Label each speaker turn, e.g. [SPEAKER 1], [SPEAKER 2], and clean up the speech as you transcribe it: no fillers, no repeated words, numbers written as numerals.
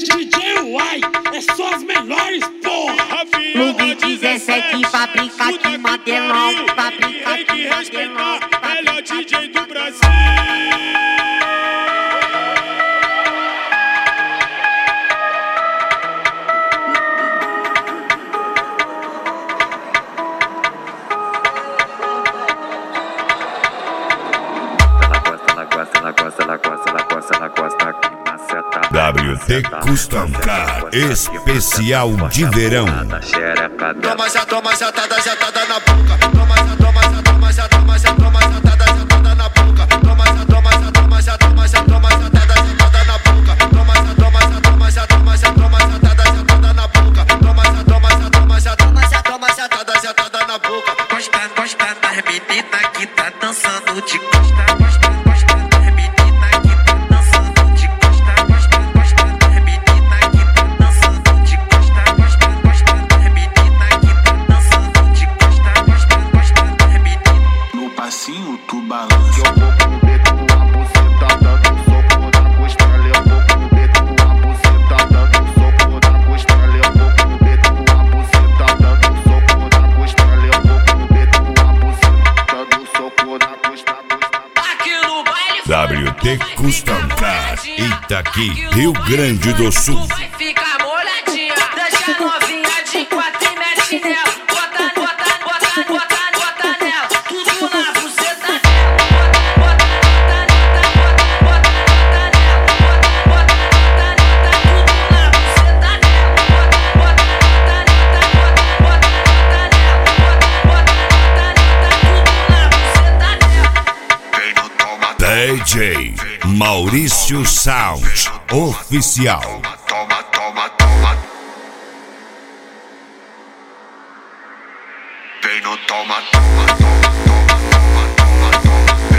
[SPEAKER 1] DJ Uai, é só as melhores, porra.
[SPEAKER 2] Clube 17 fabrica que Mandelão, fabrica que Mandelão,
[SPEAKER 3] melhor DJ do Brasil.
[SPEAKER 4] Ela gosta que maceta.
[SPEAKER 5] WT Custom Car especial de verão.
[SPEAKER 4] Toma jatada na boca. Toma jatada na boca. Toma jatada na boca. Toma jatada na boca.
[SPEAKER 2] Gosta das meninas que tá dançando de costa. Gosta das meninas que tá dançando de costa. Gosta das meninas que tá dançando de costa. Gosta das meninas que tá dançando de costa. Gosta das meninas.
[SPEAKER 6] No passinho tu balança. Eu vou comer tua buceta dando soco na costela. Eu vou comer tua buceta dando soco na costela. Eu vou comer tua buceta dando soco na costela. Eu vou comer tua buceta dando soco na costela.
[SPEAKER 2] Aqui no baile
[SPEAKER 5] WT Custom Car Itaqui, Rio Grande do Sul.
[SPEAKER 2] fica molhadinha. Deixa novinha de quatro e mete nela. Bota nela. Tudo na buceta dela. Bota nela. Tudo na buceta dela. Bota tudo na buceta dela.
[SPEAKER 5] DJ Maurício Sound Oficial.
[SPEAKER 4] Toma. Vem no toma.